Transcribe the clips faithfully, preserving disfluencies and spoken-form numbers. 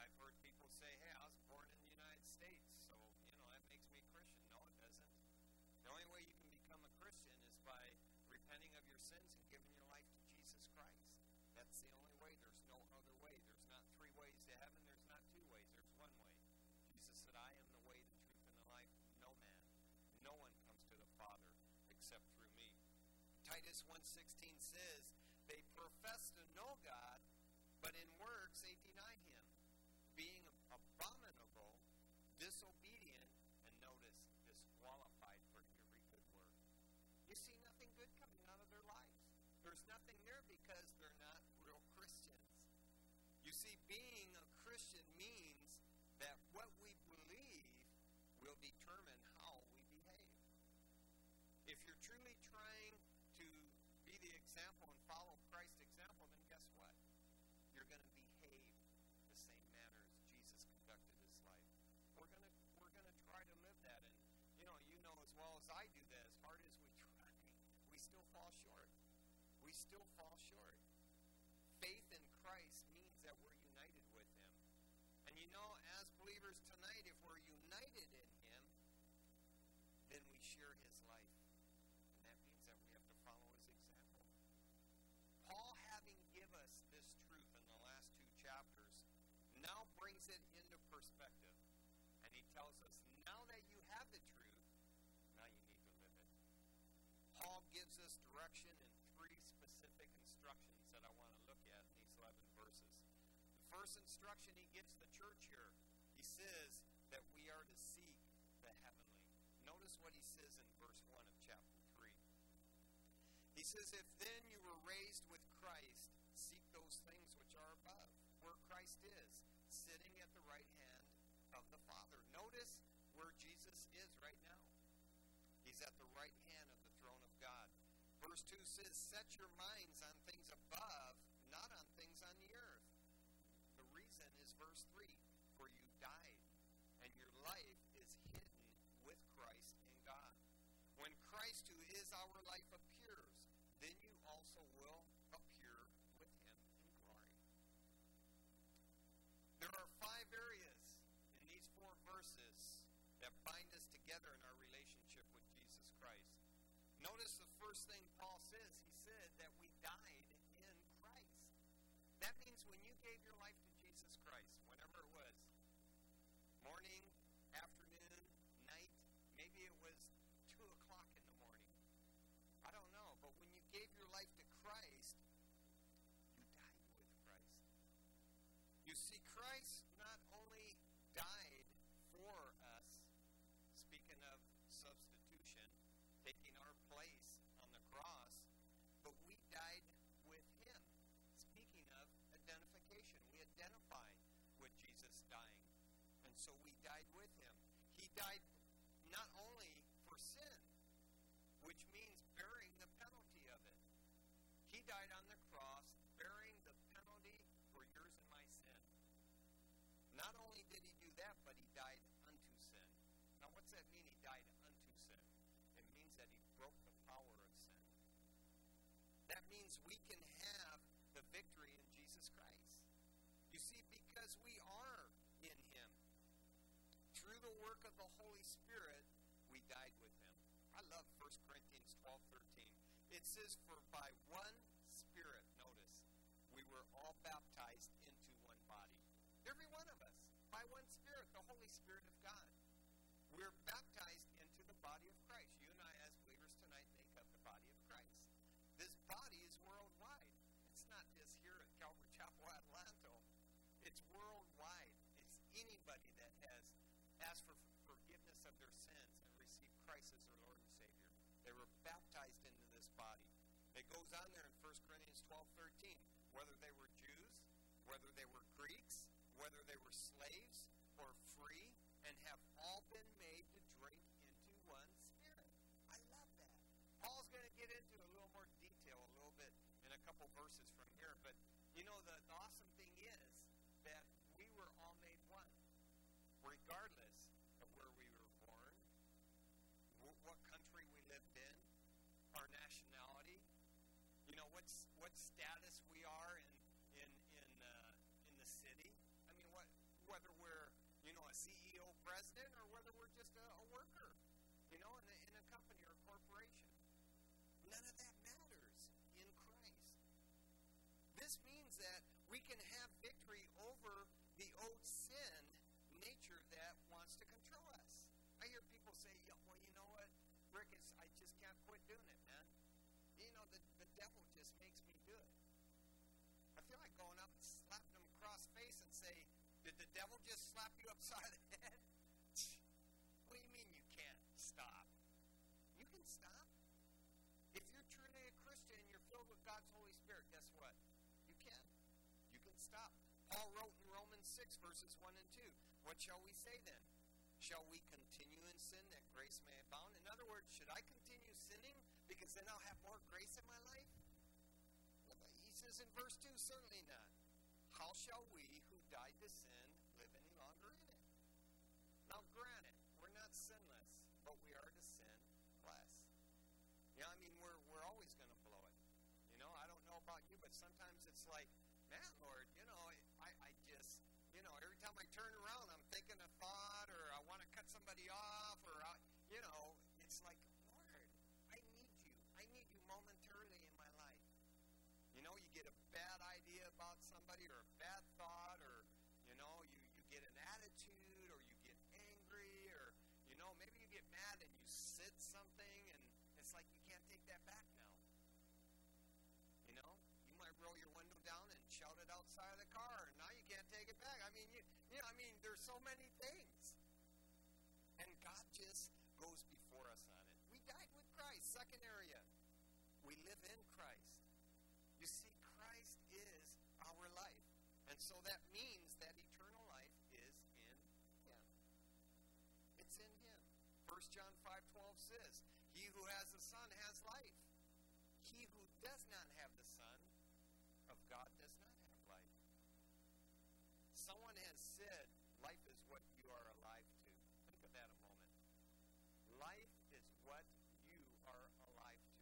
I've heard people say, hey, I was born in the United States, so, you know, that makes me a Christian. No, it doesn't. The only way you can become a Christian is by repenting of your sins and giving your life to Jesus Christ. That's the only way. There's no other way. There's not three ways to heaven. There's not two ways. There's one way. Jesus said, I am the way, the truth, and the life. No man, no one comes to the Father except through me. Titus one sixteen says, they profess to know God, but in works they deny him, being abominable, disobedient, and notice, disqualified for every good work. You see nothing good coming out of their lives. There's nothing there because they're not real Christians. You see, being a Christian means that what we believe will determine how we behave. If you're truly trying to be the example and follow Christ's example, then guess what? You're going to behave the same manner as Jesus conducted his life. We're going to we're going to try to live that, and you know, you know as well as I do that as hard as we try, we still fall short. We still fall short. Faith in Christ means that we're united with him. And you know, as believers tonight, if we're united in him, then we share his life. And that means that we have to follow his example. Paul, having given us this truth in the last two chapters, now brings it into perspective. And he tells us, now that you have the truth, now you need to live it. Paul gives us direction in three specific instructions that I want to look at in these eleven verses. The first instruction he gives the church here, he says that we are to seek the heavenly. Notice what he says in verse one of chapter three. He says, if then you were raised with Christ, seek those things which are above, where Christ is, sitting at the right hand of the Father. Notice where Jesus is right now. He's at the right hand of the throne of God. Verse two says, set your minds on things above, not on things on the earth. The reason is verse three, for you died, and your life is hidden with Christ in God. When Christ, who is our life, appears, then you also will appear with him in glory. There are five areas in these four verses that bind us together in our relationship with Jesus Christ. Notice the first thing Paul says. He said that we died in Christ. That means when you gave your life to Jesus Christ, whenever it was, morning, afternoon, night, maybe it was two o'clock in the morning. I don't know, but when you gave your life to Christ, you died with Christ. You see, Christ not only died for us, speaking of substitution, taking our place on the cross, but we died with him. Speaking of identification, we identified with Jesus dying, and so we died with him. He died not only for sin, which means bearing the penalty of it. He died on the cross, bearing the penalty for yours and my sin. Not only did he do that, but he died unto sin. Now, what's that mean, he died unto sin? It means that he broke the power of sin. That means we can have the victory in Jesus Christ. You see, because we are in him. Through the work of the Holy Spirit, we died with him. I love First Corinthians twelve thirteen. It says, for by one Spirit, notice, we were all baptized into one body. Every one of us, by one Spirit, the Holy Spirit of God. We're baptized into the body of Christ. You and I, as believers tonight, make up the body of Christ. This body is worldwide. It's not just here at Calvary Chapel, Adelanto. It's worldwide. It's anybody that has asked for forgiveness of their sins and received Christ as their Lord and Savior. They were baptized into this body. It goes on there in First Corinthians twelve thirteen. Whether they were Jews, whether they were Greeks, whether they were slaves or free, and have all been made to drink into one Spirit. I love that. Paul's going to get into a little more detail a little bit in a couple verses from here, but you know, the, the awesome thing is that we were all made one, regardless of where we were born, w- what country we lived in, our nationality, you know, what's what status we are in in in uh, in the city. I mean, what None of that matters in Christ. This means that we can have victory over the old sin nature that wants to control us. I hear people say, well, you know what, Rick, it's, I just can't quit doing it, man. You know, the, the devil just makes me do it. I feel like going up and slapping him across the face and say, did the devil just slap you upside the head? What do you mean you can't stop? You can stop. If you're truly a Christian and you're filled with God's Holy Spirit, guess what? You can. You can stop. Paul wrote in Romans six, verses one and two, what shall we say then? Shall we continue in sin that grace may abound? In other words, should I continue sinning because then I'll have more grace in my life? He says in verse two, certainly not. How shall we who died to sin live any longer in it? Now granted, we're not sinless, but we are to sin less. You know, I mean, we're, we're always going to blow it. You know, I don't know about you, but sometimes it's like, man, Lord, you know, I, I just, you know, every time I turn around, I'm thinking a thought, or I want to cut somebody off, or, I, you know, it's like, Lord, I need you. I need you momentarily in my life. You know, you get a bad idea about somebody, or a bad thought, or, you know, you, you get an attitude, or you get angry, or, you know, maybe you get mad and you said something, and it's like you can't take that back now. You know, you might roll your window down and shout it outside of the car, and now you can't take it back. I mean, you, you know, I mean, there's so many things. And God just goes before us on it. We died with Christ. Second area, we live in Christ. You see, Christ is our life. And so that means that eternal life is in Him. It's in Him. First John five twelve says, he who has the Son has life. He who does not have the Son of God does not have life. Someone has said, life is what you are alive to. Think of that a moment. Life is what you are alive to.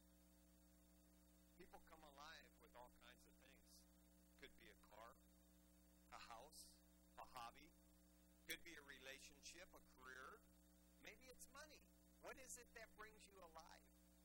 People come alive with all kinds of things. Could be a car, a house, a hobby. Could be a relationship, a career. Maybe it's money. What is it that brings you alive?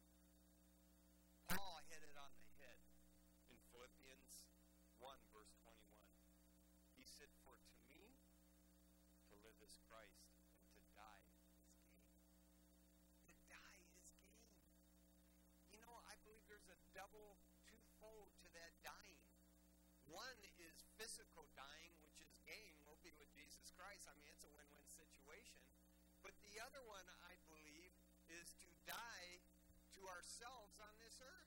Paul hit it on the head in Philippians one, verse twenty-one. He said, for to me, to live is Christ, and to die is gain. To die is gain. You know, I believe there's a double, twofold to that dying. One is physical dying, which is gain. We'll be with Jesus Christ. I mean, it's a win-win situation. But the other one, I believe, is to die to ourselves on this earth.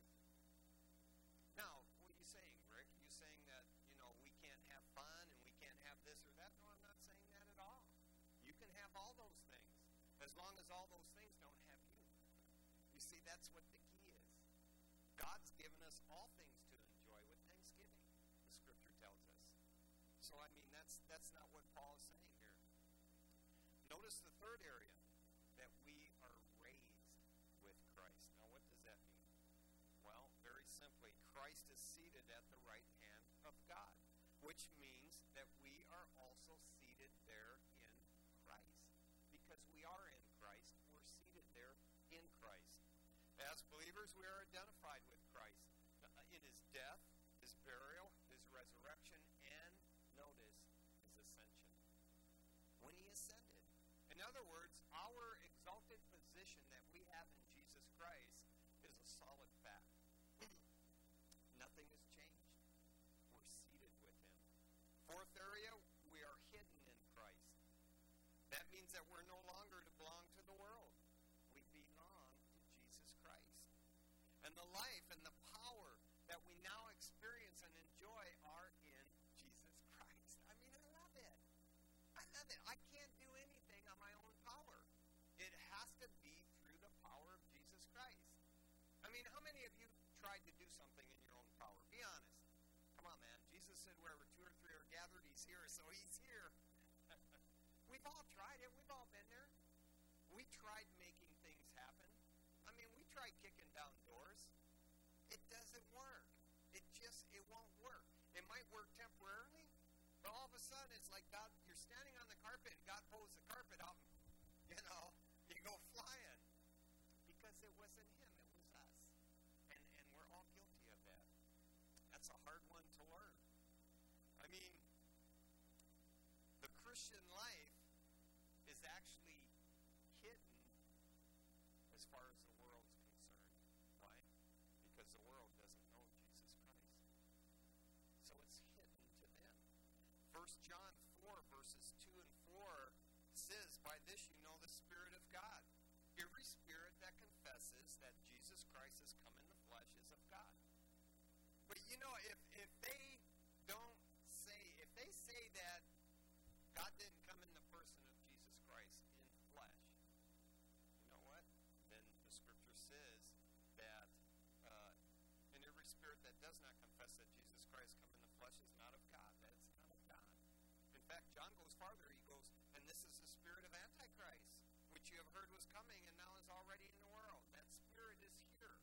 Now, what are you saying, Rick? Are you saying that, you know, we can't have fun and we can't have this or that? No, I'm not saying that at all. You can have all those things, as long as all those things don't have you. You see, that's what the key is. God's given us all things to enjoy with thanksgiving, the Scripture tells us. So, I mean, that's that's not what Paul is saying here. Notice the third area, that we are raised with Christ. Now, what does that mean? Well, very simply, Christ is seated at the right hand of God, which means that we are also seated there in Christ. Because we are in Christ, we're seated there in Christ. As believers, we are identified with Christ in His death, His burial, His resurrection, and, notice, His ascension. When He ascended. In other words, our exalted position that we have in Jesus Christ is a solid fact. Nothing has changed. We're seated with Him. Fourth area, we are hidden in Christ. That means that we're no longer to belong to the world. We belong to Jesus Christ. And the life and the power that we now experience and enjoy are in Jesus Christ. I mean, I love it. I love it. I can't do anything on my own power. It has to be through the power of Jesus Christ. I mean, how many of you tried to do something in your own power? Be honest. Come on, man. Jesus said, wherever two or three are gathered, He's here, so He's here. We've all tried it. We've all been there. We tried making things happen. I mean, we tried kicking down doors. It doesn't work. It just, it won't work. It might work temporarily, but all of a sudden it's like God, you're standing on the carpet and God pulls the carpet out and, you know, you go flying. Because it wasn't Him, it was us. actually hidden as far as the world's concerned. Why? Because the world doesn't know Jesus Christ. So it's hidden to them. First John four, verses two and four says, by this you know the Spirit of God. Every spirit that confesses that Jesus Christ has come in the flesh is of God. But you know, if, if they don't say, if they say that God didn't come in the person of Jesus Christ in flesh, you know what? Then the scripture says that uh, and every spirit that does not confess that Jesus Christ come in the flesh is not of God. That it's not of God. In fact, John goes farther. He goes, and this is the spirit of Antichrist, which you have heard was coming and now is already in the world. That spirit is here.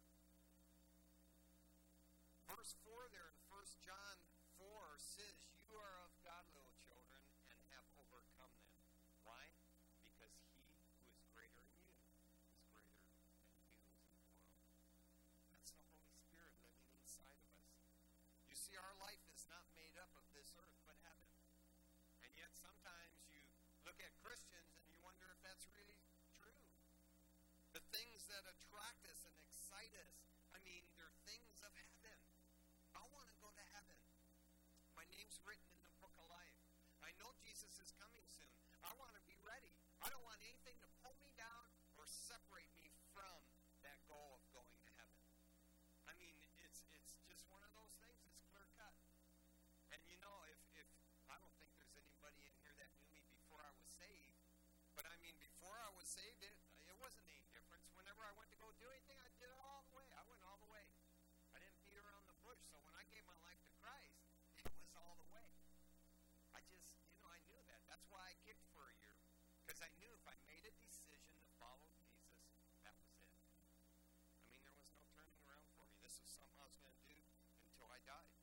Verse four there in First John four says, you are of God, little children, and have overcome them. Why? Because he who is greater in you is greater than he who is in the world. That's the Holy Spirit living inside of us. You see, our life is not made up of this earth, but heaven. And yet sometimes you look at Christians and you wonder if that's really true. The things that attract us and excite us, I mean, they're things of heaven. I want to go to heaven. My name's written in the book of life. I know Jesus is coming soon. I want to be ready. I don't want anything to pull me down or separate me from that goal of going to heaven. I mean, it's it's just one of those things. It's clear cut. And you know, if, if I don't think there's anybody in here that knew me before I was saved, but I mean, before I was saved, it, it wasn't any difference. Whenever I went to go do anything, I did it all the way. I went all the way. I didn't beat around the bush. So when I gave my life to Christ, it was all the way. I just, you know, I knew that. That's why I kicked for a year. Because I knew if I made a decision to follow Jesus, that was it. I mean, there was no turning around for me. This was something I was going to do until I died.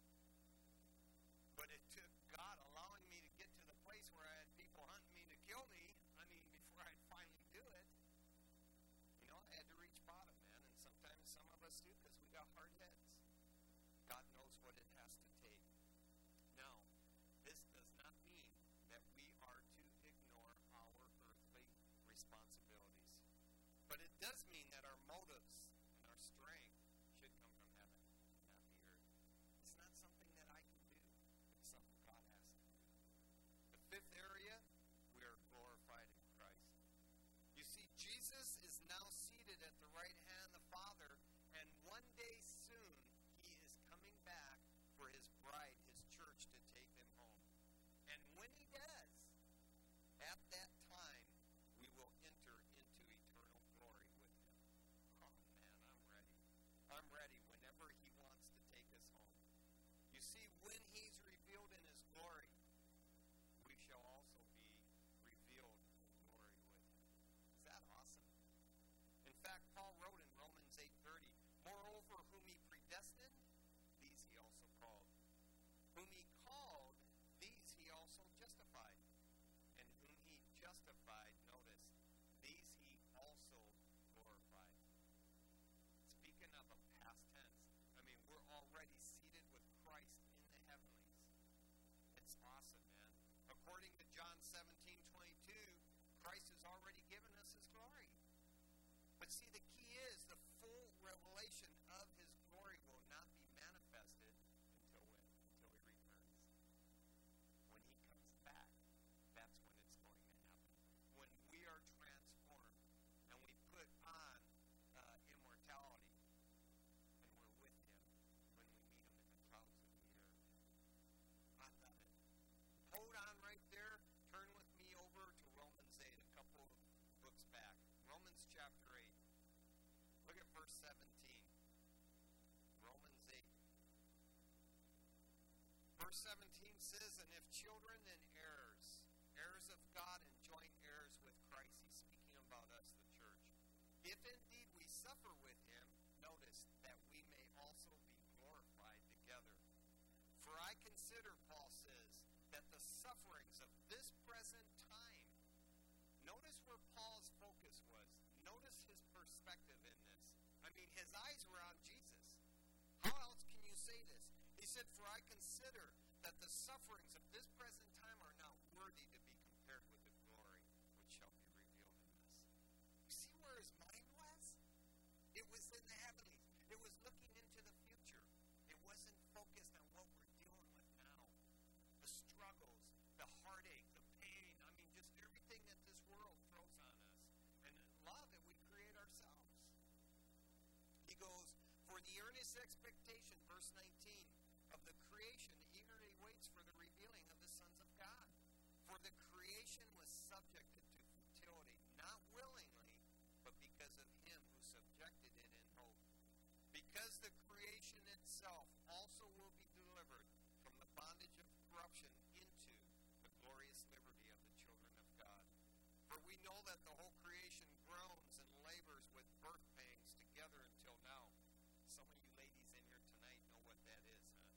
But it took God allowing me to get to the place where I had people hunting me to kill me. I mean, before I'd finally do it, you know, I had to reach bottom, man. And sometimes some of us do because we got hard heads. God knows what it has to take. Now, this does not mean that we are to ignore our earthly responsibilities. But it does mean that our motives and our strength should come from heaven, not the earth. It's not something that I can do. It's something God has to do. The fifth area, we are glorified in Christ. You see, Jesus is now seated at the right hand of the Father, and one day soon he is coming back for his bride, his church, to take them home. And when he does, at that time, we will enter into eternal glory with him. Oh, man, I'm ready. I'm ready whenever he wants to take us home. You see, when he's revealed in his glory, we shall also be revealed in glory with him. Is that awesome? In fact, Paul wrote in Romans eight thirty, moreover, whom he predestined, these he also called. Whom he called, these he also justified. And whom he justified, notice, these he also glorified. Speaking of a past tense, I mean, we're already seated with Christ in the heavenlies. It's awesome, man. According to John seventeen twenty-two, Christ has already given us his glory. But see, the key is the full revelation of his glory will not be manifested until when? Until he returns. When he comes back, that's when it's going to happen. When we are transformed and we put on uh, immortality and we're with him when we meet him in the clouds of the air. I love it. Hold on right there. Turn with me over to Romans eight, a couple of books back. Romans chapter eight. Look at verse seventeen. Romans eight. Verse seventeen says, and if children, then heirs, heirs of God and joint heirs with Christ. He's speaking about us, the church. If indeed we suffer with him, notice that we may also be glorified together. For I consider, Paul says, that the sufferings of this present time, notice where Paul's focus was. Notice his perspective in this. I mean, his eyes were on Jesus. How else can you say this? He said, for I consider that the sufferings of this present time are not worthy to be compared with the glory which shall be revealed For the earnest expectation, verse nineteen, of the creation eagerly waits for the revealing of the sons of God. For the creation was subjected to futility, not willingly, but because of him who subjected it in hope. Because the creation itself also will be delivered from the bondage of corruption into the glorious liberty of the children of God. For we know that the whole creation groans and labors with birth pangs together until now. Some of you ladies in here tonight know what that is, huh?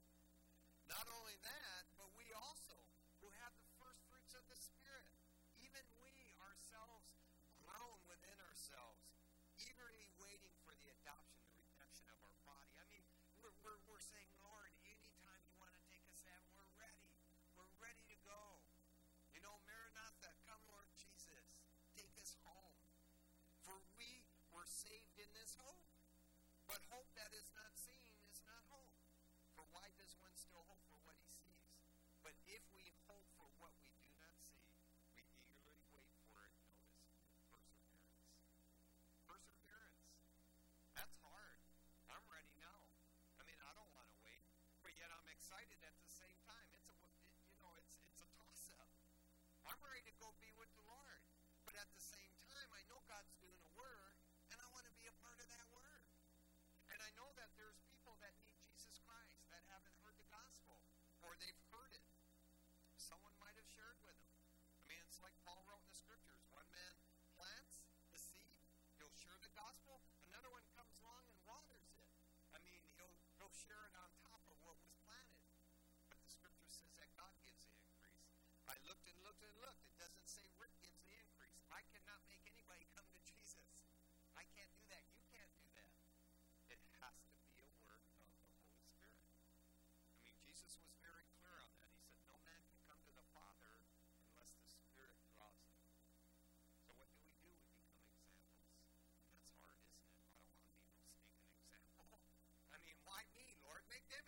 Not only that, but we also, who have the first fruits of the Spirit, even we ourselves groan within ourselves, eagerly waiting for the adoption, the redemption of our body. I mean, we're, we're, we're saying, Lord, anytime you want to take us out, we're ready. We're ready to go. You know, Maranatha, come Lord Jesus, take us home. For we were saved in this hope. But hope that is not seen is not hope. For why does one still hope for what he sees? But if we hope for what we do not see, we eagerly wait for it. Notice, perseverance. Perseverance. That's hard. I'm ready now. I mean, I don't want to wait, but yet I'm excited at the same time. It's a, it, you know, it's it's a toss-up. I'm ready to go be with the Lord, but at the same time, I know God's doing a work, and I want to be a part of that work. And I know that there's people that need Jesus Christ that haven't heard the gospel, or they've heard it. Someone might have shared with them. I mean, it's like Paul wrote in the scriptures. One man plants the seed, he'll share the gospel. Another one comes along and waters it. I mean, he'll, he'll share it on top of what was planted. But the scripture says that God gives the increase. I looked and looked and looked. It doesn't say Rick gives the increase. I cannot make anybody come to Jesus. I can't do that. You can't do that. It has to be a work of the Holy Spirit. I mean, Jesus was very clear on that. He said, no man can come to the Father unless the Spirit draws him. So what do we do? We become examples. That's hard, isn't it? I don't want to be no stinking example. I mean, why me, Lord? Make them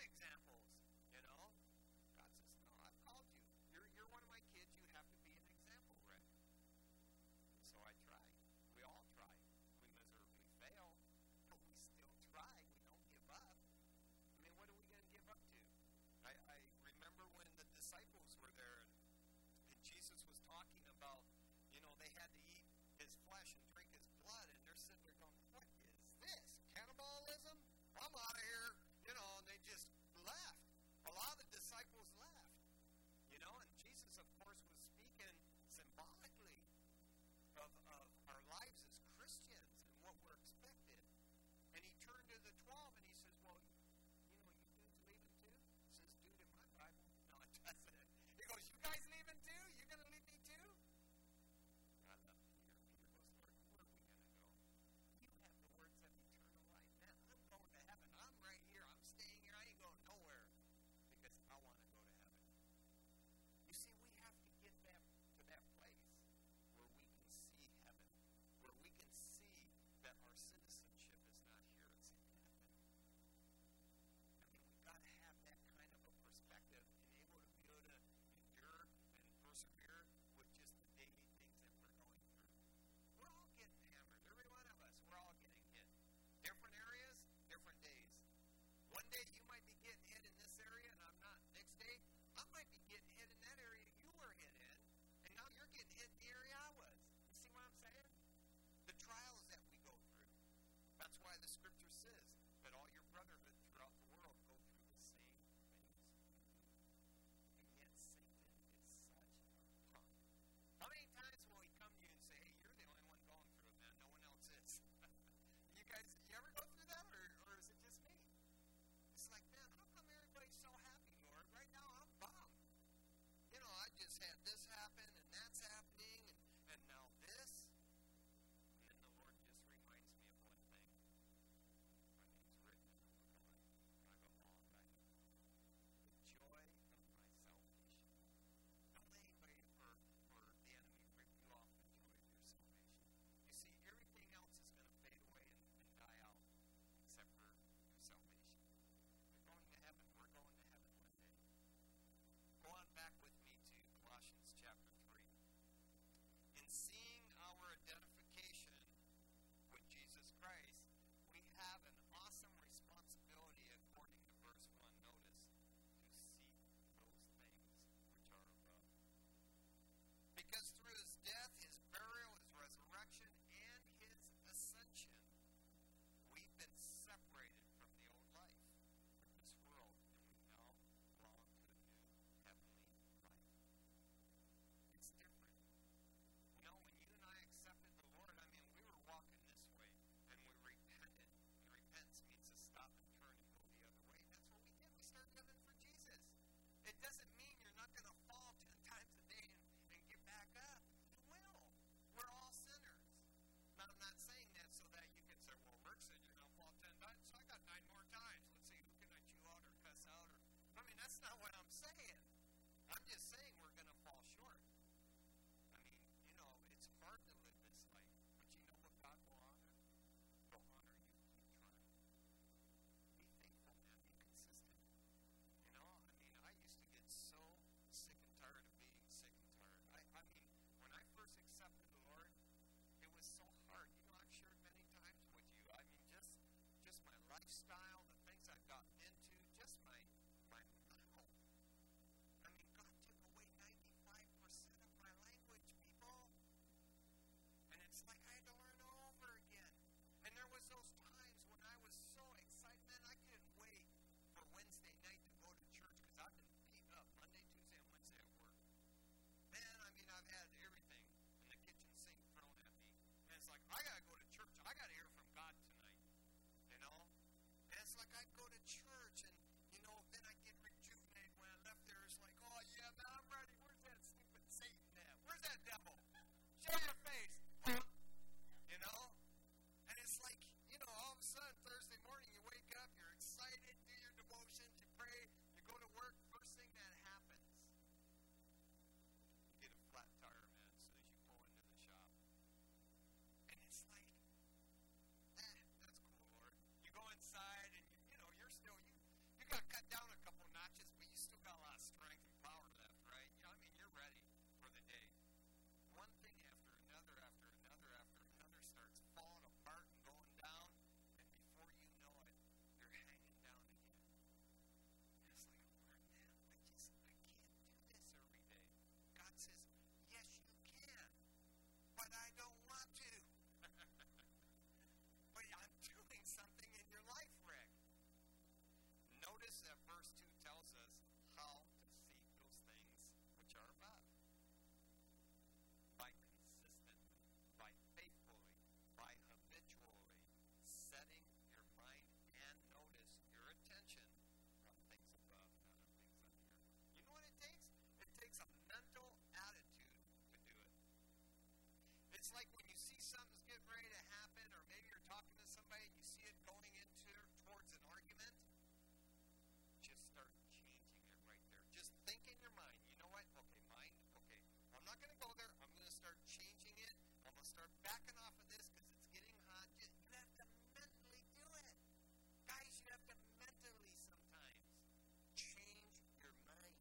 start backing off of this because it's getting hot. You, you have to mentally do it. Guys, you have to mentally sometimes change your mind.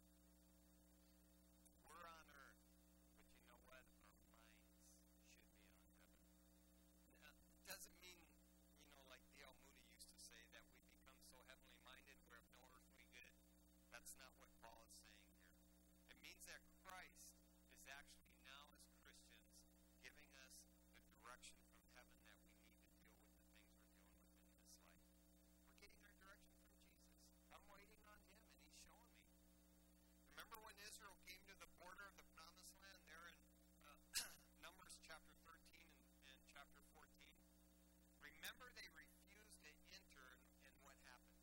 We're on earth, but you know what? Our minds should be on heaven. Now, it doesn't mean, you know, like Dale Moody used to say, that we become so heavenly minded we're of no earthly good. That's not what Paul is saying here. It means that Christ is actually now, as Christians, giving us the direction from heaven that we need to deal with the things we're dealing with in this life. We're getting our direction from Jesus. I'm waiting on him, and he's showing me. Remember when Israel came to the border of the Promised Land there in uh, Numbers chapter thirteen and, and chapter fourteen? Remember they refused to enter, and, and what happened?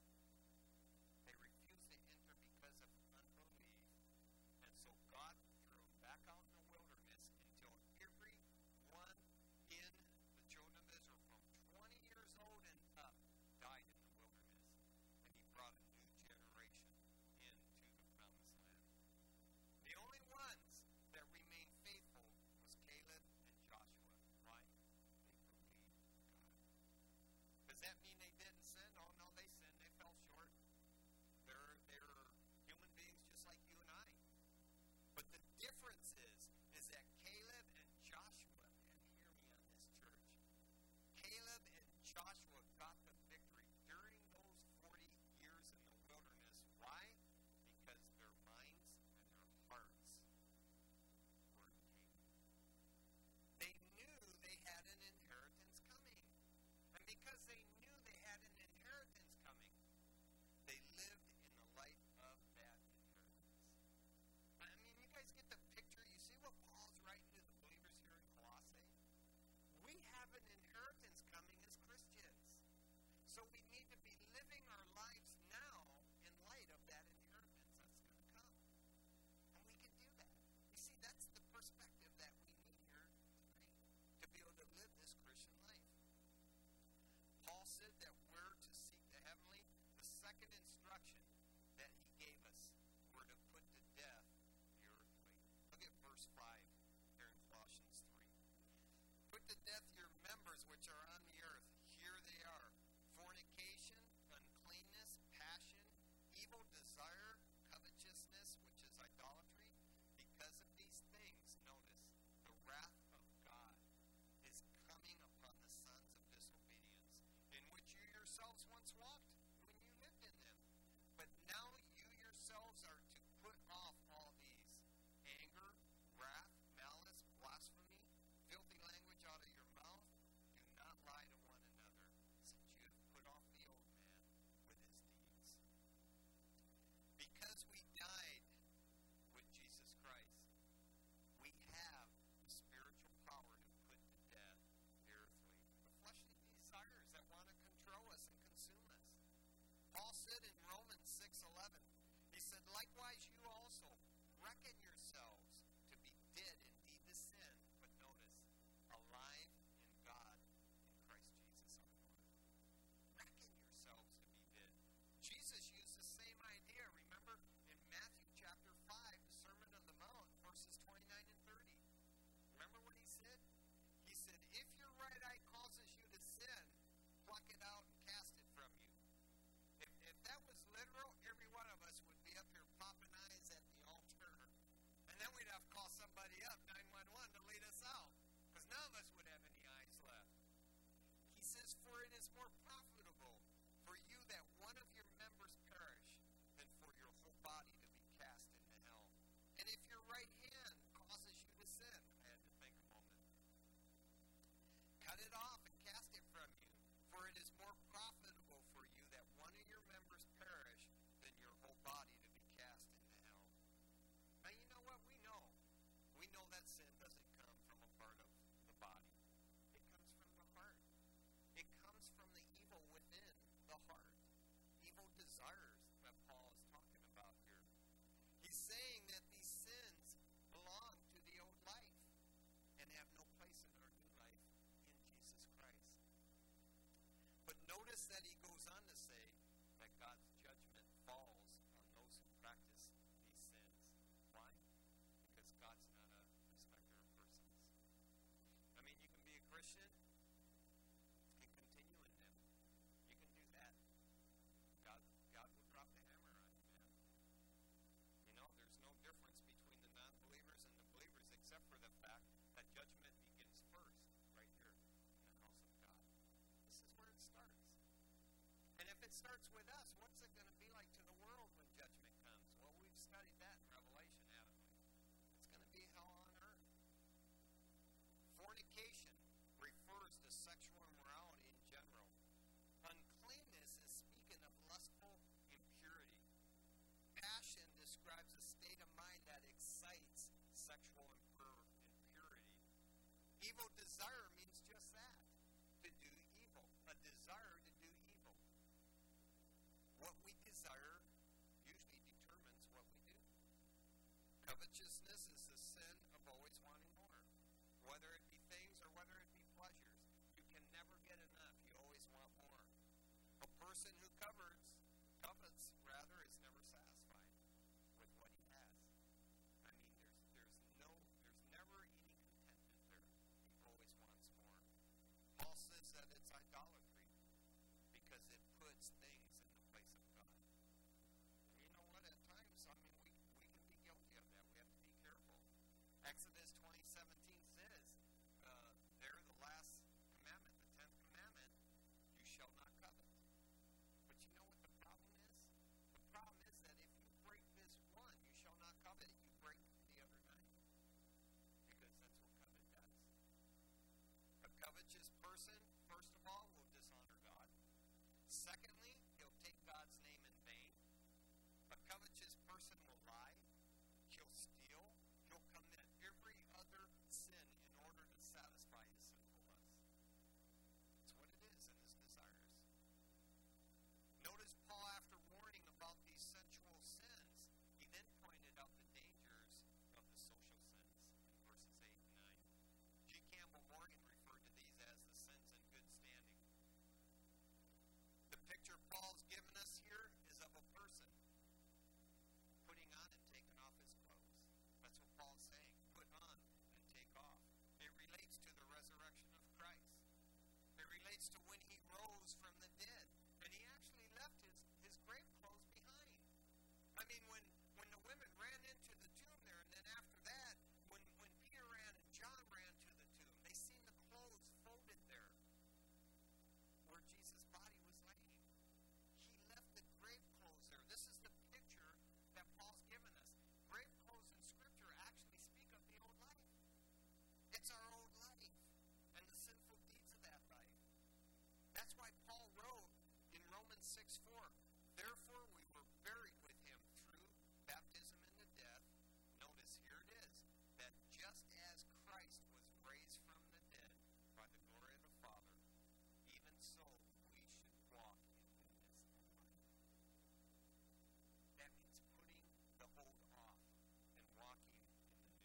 They refused to enter because of unbelief. And so God threw them back out in the wilderness until everyone in the children of Israel from twenty years old and up died in the wilderness. And he brought a new generation into the Promised Land. The only ones that remained faithful was Caleb and Joshua. Why? They believed God. Does that mean they didn't sin? Oh no, they sinned. They fell short. They're they're human beings just like you and I. But the difference is, is that Caleb and Joshua, and hear me on this, church, Caleb and Joshua got the victory during those forty years in the wilderness. Why? Because their minds and their hearts were in Canaan. They knew they had an inheritance coming. And because they knew they had an inheritance coming, they lived in the light of that inheritance. I mean, you guys get the picture? You see what Paul's writing to the believers here in Colossae? We have an inheritance coming as Christians. So we need to be living our lives now in light of that inheritance that's going to come. And we can do that. You see, that's the perspective that we need here tonight to be able to live this Christian life. Paul said that we're to seek the heavenly. The second instruction that he gave us, we're to put to death the earthly. Look at verse five here in Colossians three. Put to death your members which are on the earth. Here they are: fornication, uncleanness, passion, evil desire, covetousness, which is idolatry. Because of these things, notice, the wrath of God is coming upon the sons of disobedience, in which you yourselves once walked when you lived in them. But now you yourselves are to put off all these: anger, wrath, malice, blasphemy, filthy language out of your mouth. Do not lie to one another, since you have put off the old man with his deeds. Because we died with Jesus Christ, we have the spiritual power to put to death the earthly, the fleshly desires that want to control us and consume us. Paul said in Romans six eleven, he said, likewise you also reckon yourselves to be dead indeed to sin, but notice, alive in God in Christ Jesus our Lord. Reckon yourselves to be dead. Jesus used the same idea, remember, in Matthew chapter five, the Sermon on the Mount, verses twenty-nine and thirty. Remember what he said? He said, if your right eye causes you to sin, pluck it out and cast it from you. If, if that was literal, every one of us would be up here popping eyes at the altar. And then we'd have to call somebody up, nine one one, to lead us out. Because none of us would have any eyes left. He says, for it is more profitable for you that one of your members perish than for your whole body to be cast into hell. And if your right hand causes you to sin, I had to think a moment, cut it off and cast it from you. For it is more profitable for you that one of your members perish than your whole body to be cast into hell. Now you know what? We know. We know that sin doesn't come from a part of the body. It comes from the heart. It comes from the starts with us. What's it going to be like to the world when judgment comes? Well, we've studied that in Revelation, haven't we? It's going to be hell on earth. Fornication refers to sexual immorality in general. Uncleanness is speaking of lustful impurity. Passion describes a state of mind that excites sexual impur- impurity. Evil desire means just that, to do evil, a desire to do evil. What we desire usually determines what we do. Covetousness is the sin of always wanting more, whether it be things or whether it be pleasures. You can never get enough. You always want more. A person who covets, covets rather, is never satisfied with what he has. I mean, there's there's no there's never any contentment there. He always wants more. Paul says that it's idolatry because it puts things in the place of God. And you know what? At times, I mean, we we can be guilty of that. We have to be careful. Exodus twenty seventeen says, uh, there the last commandment, the tenth commandment, you shall not covet. But you know what the problem is? The problem is that if you break this one, you shall not covet, you break the other nine. Because that's what covet does. A covetous person, first of all, will dishonor God. Secondly, he'll take God's name in vain. A covetous person will lie. He'll steal. He'll commit every other sin in order to satisfy his sinful lust. It's what it is in his desires. Notice Paul, after warning about these sensual sins, he then pointed out the dangers of the social sins in verses eight and nine. G. Campbell Morgan referred to these as the sins in good standing. The picture Paul's given us here is of a person putting on and taking off his clothes. That's what Paul's saying. Put on and take off. It relates to the resurrection of Christ. It relates to when he rose from the dead. And he actually left his, his grave clothes behind. I mean, when, when the women ran into the tomb there, and then after that, when, when Peter ran and John ran to the tomb, they seen the clothes folded there where Jesus' body was laying. He left the grave clothes there. This is the picture that Paul's given us. Grave clothes in Scripture actually speak of the old life. It's our old life and the sinful deeds of that life. That's why Paul wrote in Romans six four, therefore we were buried with him through baptism into death. Notice here it is, that just as Christ was raised from the dead by the glory of the Father, even so we should walk in newness of life. That means putting the old off and walking in the new.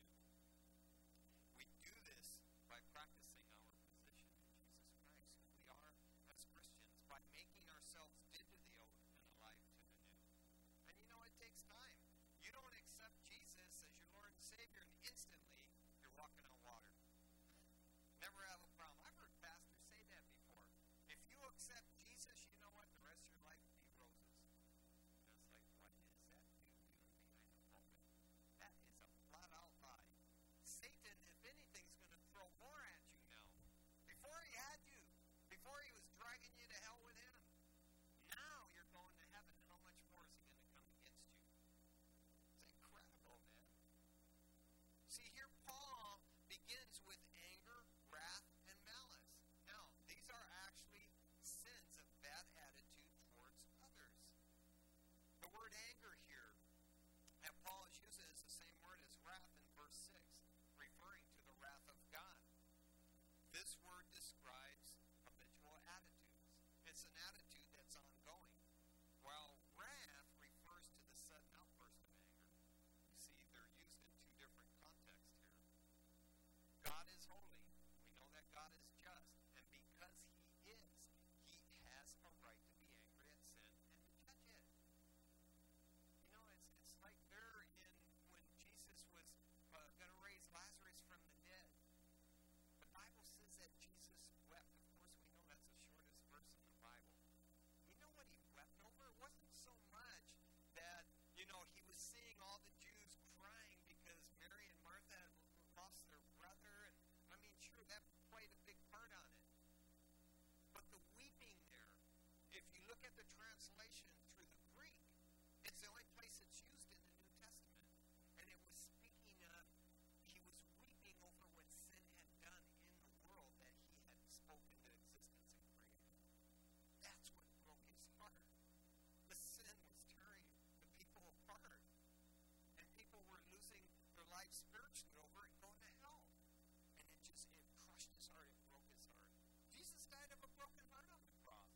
We do this by practicing our position in Jesus Christ, who we are as Christians, by making ourselves dead to the old and alive to the new. And you know, it takes time. You don't accept Jesus as your Lord and Savior and instantly you're walking on water. Never have a problem. I've heard pastors say that before. If you accept Jesus, you know what? The rest of your life will be roses. And it's like, what is that dude doing behind the pulpit? That is a flat-out lie. Satan, if anything, is going to throw more at you now. Before he had you, before he was dragging you to hell with him, now you're going to heaven. How much more is he going to come against you? It's incredible, man. See, here Paul begins with anger, wrath, at the translation through the Greek, it's the only place it's used in the New Testament. And it was speaking of, he was weeping over what sin had done in the world that he had spoken to existence and created. That's what broke his heart. The sin was tearing the people apart. And people were losing their life spiritually over it, going to hell. And it just, it crushed his heart. It broke his heart. Jesus died of a broken heart on the cross.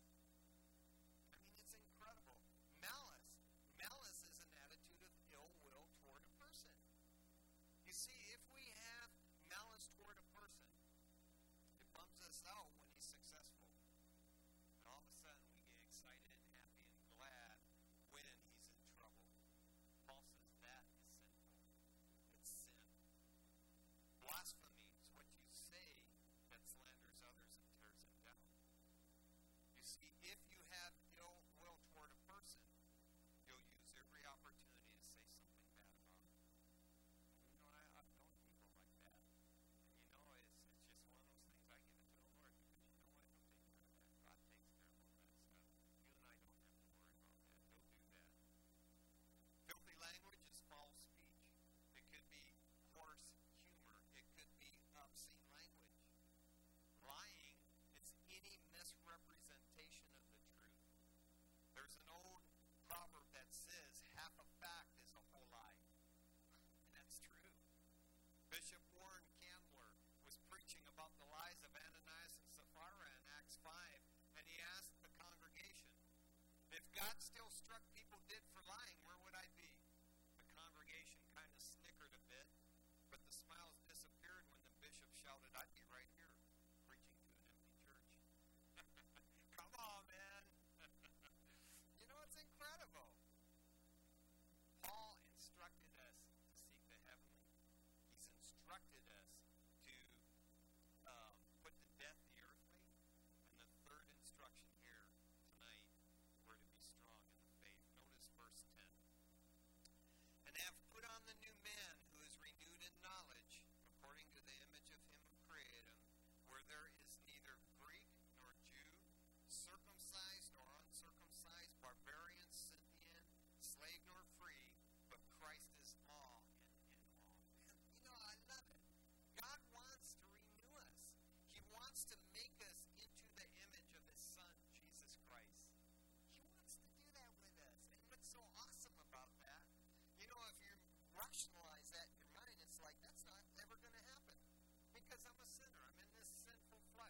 I mean, it's incredible. Malice. Malice is an attitude of ill will toward a person. You see, if we have malice toward a person, it bums us out when he's successful. And all of a sudden we get excited and happy and glad when he's in trouble. Paul says that is sinful. It's sin. Blasphemy is what you say that slanders others and tears them down. You see, if you have ill will toward a person, you'll use every opportunity to say something bad about them. You know, I, I've known people like that. And you know, it's, it's just one of those things. I give it to the Lord because you know what? He'll take care of that. God takes care of all that stuff. You and I don't have to worry about that. He'll do that. Filthy language is foul speech. It could be coarse humor. It could be obscene language. Lying is any misrepresentation of the truth. There's an old proverb that says half a fact is a whole lie. And that's true. Bishop Warren Candler was preaching about the lies of Ananias and Sapphira in Acts five, and he asked the congregation, if God still struck people dead for lying, where would I be? The congregation kind of snickered a bit, but the smiles disappeared when the bishop shouted, I'd be right here, preaching to an empty church. Come on, man. You know, it's incredible. Paul instructed us to seek the heavenly. He's instructed us to um, put to death the earthly. And the third instruction here tonight, we're to be strong in the faith. Notice verse ten. And have put on the new man who is renewed in knowledge, according to the image of him who created him, where there is neither Greek nor Jew, circumcised nor uncircumcised, barbarian, Scythian, slave nor free, but Christ is all and in all. Man, you know, I love it. God wants to renew us. He wants to make us into the image of his Son, Jesus Christ. He wants to do that with us. And what's so awesome about that, you know, if you rationalize that in your mind, it's like, that's not ever going to happen. Because I'm a sinner. I'm in this sinful flesh.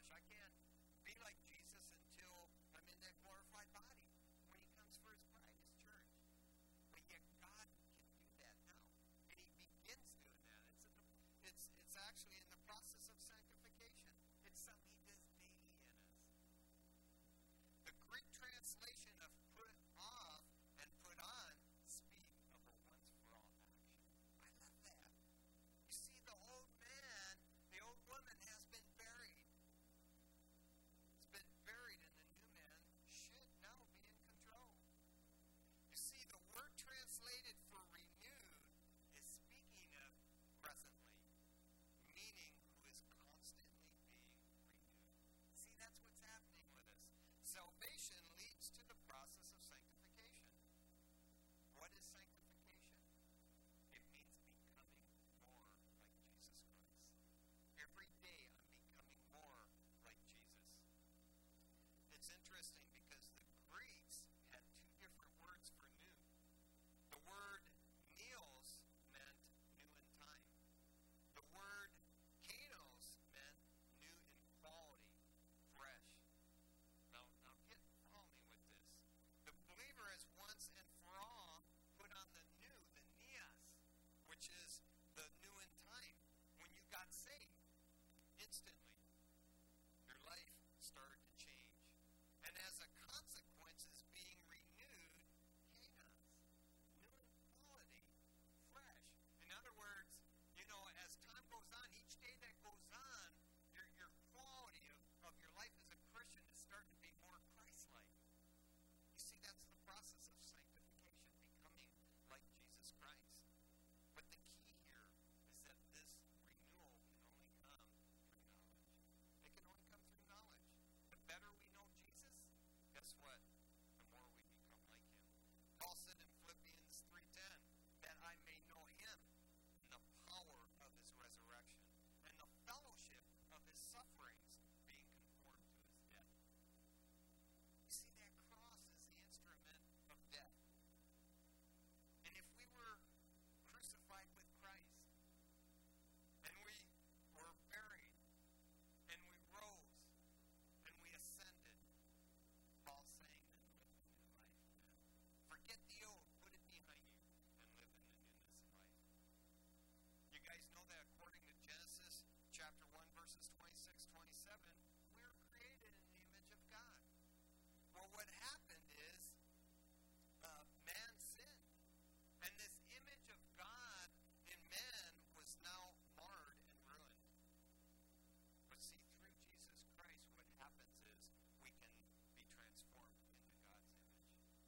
what happened is uh, man sinned. And this image of God in man was now marred and ruined. But see, through Jesus Christ, what happens is we can be transformed into God's image.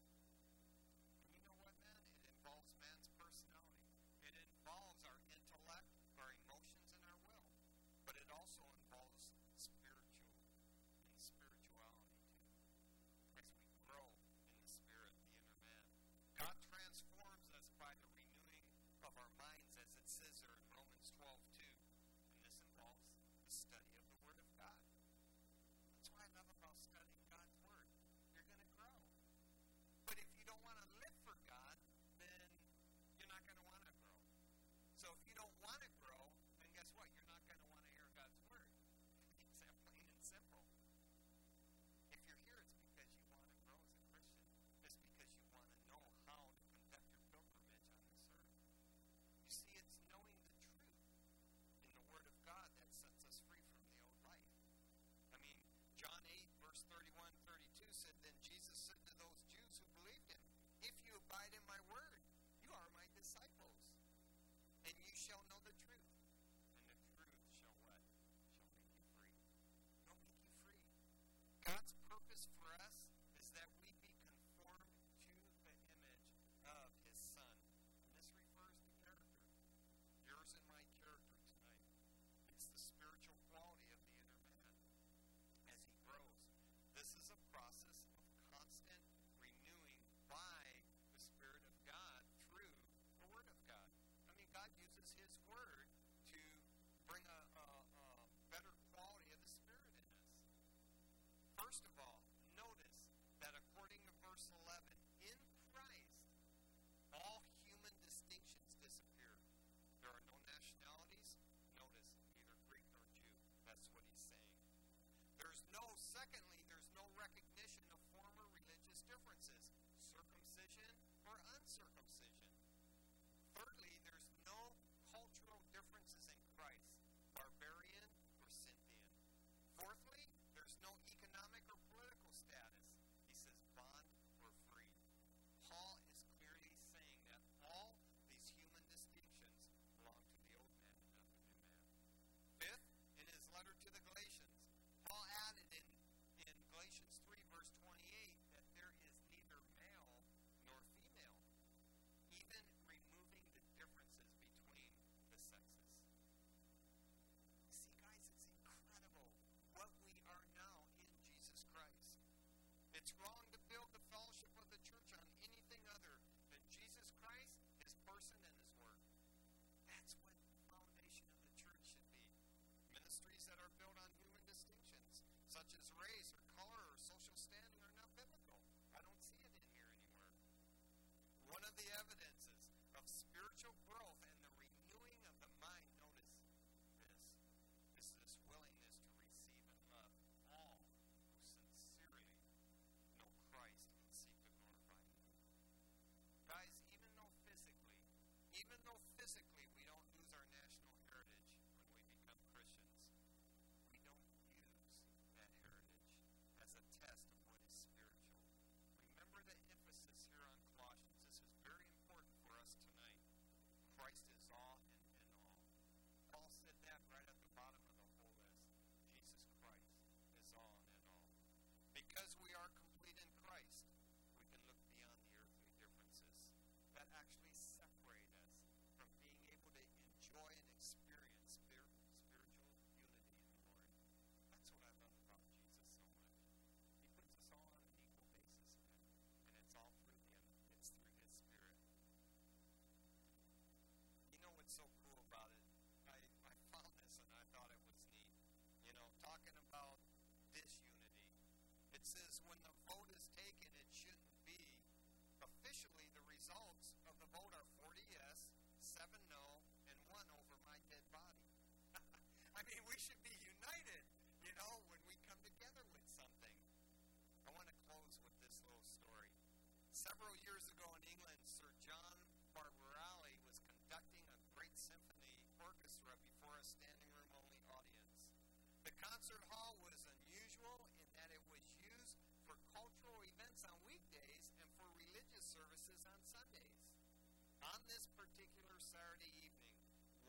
And you know what, man? It involves man's personality. It involves our intellect, our emotions, and our will. But it also involves spiritual and spirituality too. As we grow in the spirit, the inner man. God transforms us by the renewing of our minds, as it says there in Romans twelve two. And this involves the study of the Word of God. That's what I love about studying God's Word. You're going to grow. But if you don't want to live for God, then you're not going to want to grow. So if you don't want to grow, then guess what? You're not going to want to hear God's Word. It's that plain and simple. If you're here, it's because you want to grow as a Christian. It's because you want to know how to conduct your pilgrimage on this earth. You see, it's knowing the truth in the Word of God that sets us free from the old life. I mean, John eight, verse thirty-one, thirty-two said, Then Jesus said to those Jews who believed him, If you abide in my word, you are my disciples, and you shall know the truth. And the truth shall what? Shall make you free. It'll make you free. God's purpose for us is that we be conformed to the image of his Son. And this refers to character. Yours and my character tonight. It's the spiritual quality of the inner man as he grows. This is a process of constant renewing by the Spirit of God through the Word of God. I mean, God uses his Word to bring a, a, a better quality of the Spirit in us. First of all, notice that according to verse eleven, in Christ, all human distinctions disappear. There are no nationalities. Notice, neither Greek nor Jew. That's what he's saying. There's no, secondly, there's no recognition of former religious differences, circumcision or uncircumcision. Thirdly, there's no cultural differences in Christ, barbarian or Scythian. Fourthly, there's no economic or political status. He says bond or free. Paul is clearly saying that all these human distinctions belong to the old man and not the new man. Fifth, in his letter to the Galatians, Paul added in, in Galatians three, verse twenty-eight, that there is neither male nor female, even removing the differences between the sexes. See, guys, it's incredible what we are now in Jesus Christ. It's wrong to build the fellowship of the church on anything other than Jesus Christ, his person, and his work. That's what the foundation of the church should be. Ministries that are built on human distinctions, such as race or color or social standing, are not biblical. I don't see it in here anywhere. One of the evidences of spiritual growth and the renewing of the mind, notice this, is this willingness to receive and love all who sincerely know Christ and seek to glorify him. Guys, even though physically, even though physically we don't lose our national heritage when we become Christians, we don't use that heritage as a test of what is spiritual. Remember the emphasis here on Colossians. This is very important for us tonight. Christ is all and in all. Paul said that right at the bottom of the whole list. Jesus Christ is all and in all. Because we are complete in Christ, we can look beyond the earthly differences that actually separate us from being able to enjoy and experience spir- spiritual unity in the Lord. That's what I love about Jesus so much. He puts us all on an equal basis, man. And it's all through him. It's through his Spirit. You know what's so cool about it? I, I found this and I thought it was neat. You know, talking about disunity. It says when the vote is taken, it shouldn't be officially the results of the vote are forty yes, seven no, and one over my dead body. I mean, we should be united, you know, when we come together with something. I want to close with this little story. Several years ago in England, Sir John Barbarelli was conducting a great symphony orchestra before a standing room only audience. The concert hall was unusual in that it was used for cultural events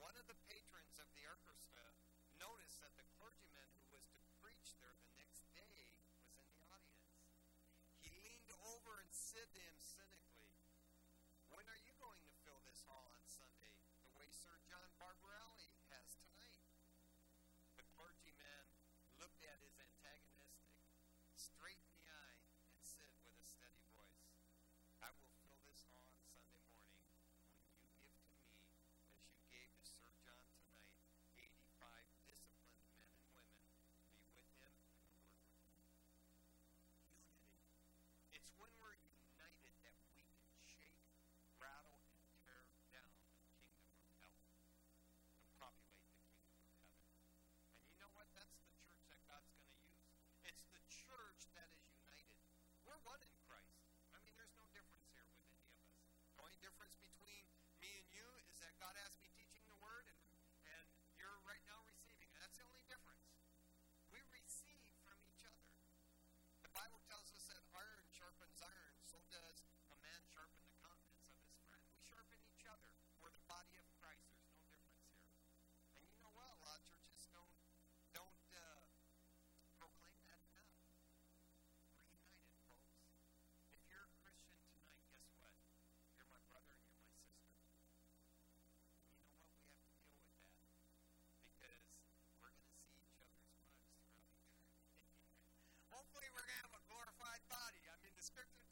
one of the patrons of the orchestra noticed that the clergyman who was to preach there the next day was in the audience. He leaned over and said to him cynically, "When are you going to fill this hall on Sunday, the way Sir John Barbarelli has tonight?" The clergyman looked at his antagonistic straight in the eye and said with a steady voice, "I will fill this hall on Sunday morning when you give to me, as you gave to Sir John tonight, eighty-five disciplined men and women to be with him and to work with him." Unity. It's when we're united that we can shake, rattle, and tear down the kingdom of hell and populate the kingdom of heaven. And you know what? That's the church that God's going to use. It's the church that is united. We're one in Christ. I mean, there's no difference here with any of us. The only difference between me and you is that God has me teaching the word and, and you're right now receiving it. That's the only difference. We receive from each other. The Bible tells us that iron sharpens iron, so does a man sharpen the countenance of his friend. We sharpen each other. We're the body of Christ. There's no difference here. And you know what? A lot of churches don't don't uh, proclaim that enough. We're united, folks. If you're a Christian tonight, guess what? You're my brother and you're my sister. And you know what? We have to deal with that because we're going to see each other's mugs throughout eternity. Hopefully we're going to have a glorified body. I mean, the scripture